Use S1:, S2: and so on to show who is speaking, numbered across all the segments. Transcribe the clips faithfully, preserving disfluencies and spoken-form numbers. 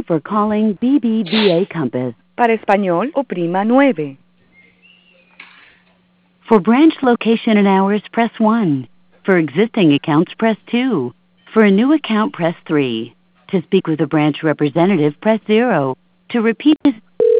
S1: for calling B B V A Compass.
S2: Para español, oprima nueve.
S1: For branch location and hours, press one. For existing accounts, press two. For a new account, press three. To speak with a branch representative, press zero. To repeat this...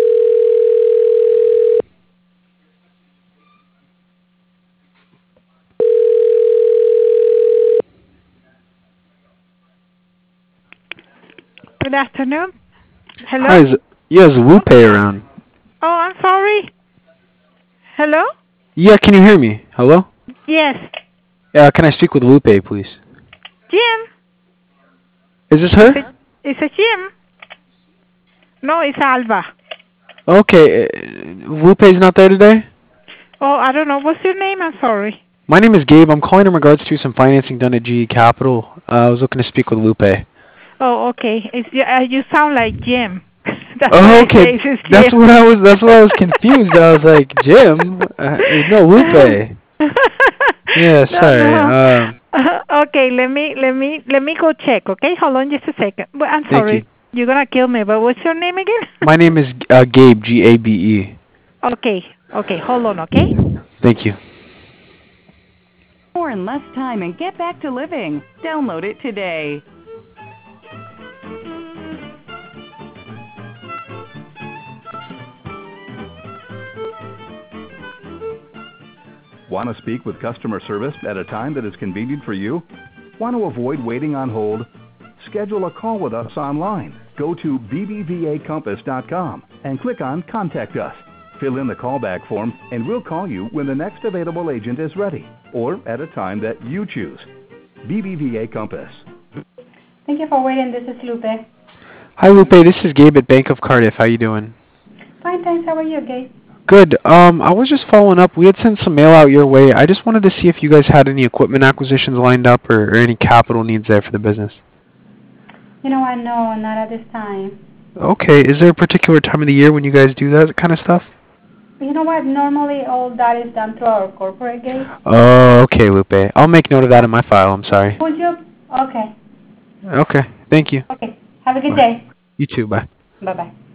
S3: Good afternoon. Hello?
S4: Hi, is, yeah, is Lupe around?
S3: Oh, I'm sorry. Hello?
S4: Yeah, can you hear me? Hello?
S3: Yes.
S4: Yeah, can I speak with Lupe, please?
S3: Jim?
S4: Is this her?
S3: Is it, is it Jim? No, it's Alba.
S4: Okay, uh, Lupe's not there today?
S3: Oh, I don't know. What's your name? I'm sorry.
S4: My name is Gabe. I'm calling in regards to some financing done at G E Capital. Uh, I was looking to speak with Lupe.
S3: Oh, okay. It's, uh, you sound like Jim. That's
S4: Oh, okay. That's what I was. That's why I was confused. I was like, Jim? Uh, no, Lupe. Yeah, sorry.
S3: No, no.
S4: Um,
S3: Uh, okay, let me let me let me go check. Okay, hold on just a second. Well, I'm
S4: thank
S3: sorry.
S4: you.
S3: You're gonna kill me, but what's your name again?
S4: My name is uh, Gabe. G A B E.
S3: Okay. Okay. Hold on. Okay.
S4: Thank you.
S2: More in less time and get back to living. Download it today.
S5: Want to speak with customer service at a time that is convenient for you? Want to avoid waiting on hold? Schedule a call with us online. Go to b b v a compass dot com and click on Contact Us. Fill in the callback form and we'll call you when the next available agent is ready or at a time that you choose. B B V A Compass.
S6: Thank you for waiting. This is Lupe.
S4: Hi, Lupe. This is Gabe at Bank of Cardiff. How you doing?
S6: Fine, thanks. How are you, Gabe?
S4: Good. Um, I was just following up. We had sent some mail out your way. I just wanted to see if you guys had any equipment acquisitions lined up or, or any capital needs there for the business.
S6: You know what? No, not at this time.
S4: Okay. Is there a particular time of the year when you guys do that kind of stuff?
S6: You know what? Normally all that is done through our corporate gate.
S4: Oh, okay, Lupe. I'll make note of that in my file. I'm sorry.
S6: Would you? Okay.
S4: Okay. Thank you.
S6: Okay. Have a good
S4: Bye.
S6: day.
S4: You too. Bye.
S6: Bye-bye.